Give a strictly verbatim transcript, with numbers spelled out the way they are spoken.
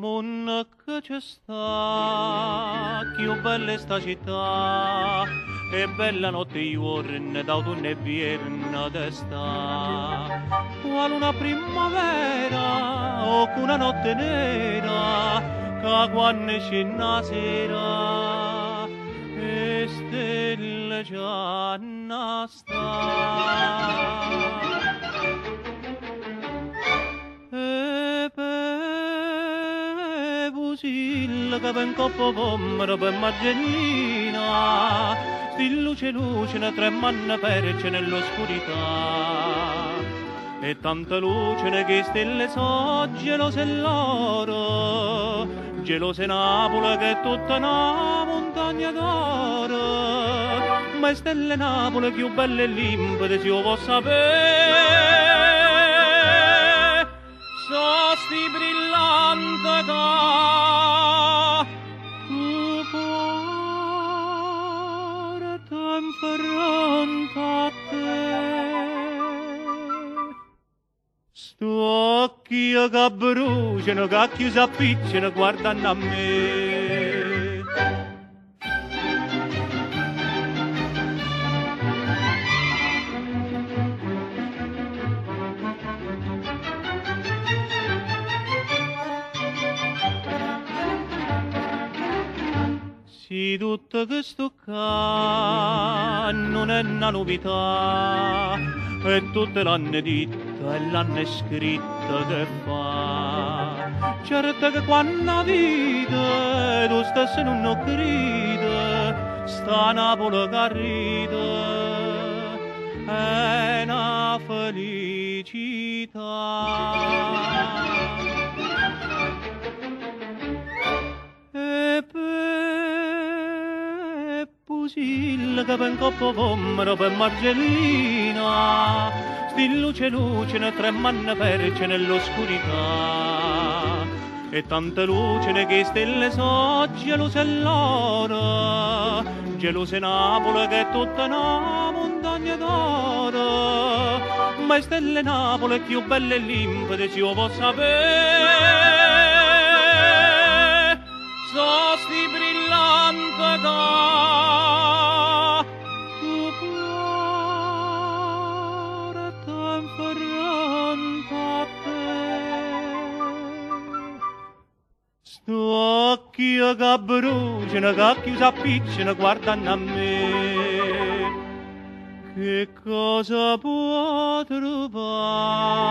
mondo che c'è sta, che bella è sta città, e bella notte i giorni d'autunno e vierno d'esta. Quale una primavera o una notte nera, che quando c'è una sera, e stelle già non sta. E per Busil che ben coppo pomero per Margellina, sti luce luce ne tremanno perce nell'oscurità, e tanta luce ne che stelle so gelose loro, gelose Napoli che è tutta una montagna d'oro, ma stelle Napoli più belle e limpide si può sapere. So sti brillante da tu cuore t'inferrante a te. Sto occhi che bruciano, che chiusi appicciano, guardano a me. Sì, tutto questo qua non è una novità, e tutte l'hanno detta e l'hanno scritta che fa. Certo che quando vita tu stesso non lo crede, sta Napoli che ride, è una felicità. E per Busil che ben coppo pomero per Margellina, sti luce luce ne tremanno perce nell'oscurità, e tante luce ne che stelle so gelose loro, gelose Napoli che è tutta una montagna d'oro, ma stelle Napoli più belle e limpide si può sapere. So sti brillante da tu cuore t'inferrante a te. Sto occhi che bruciano, che chiusi appicciano, guardano a me. Che cosa può trovare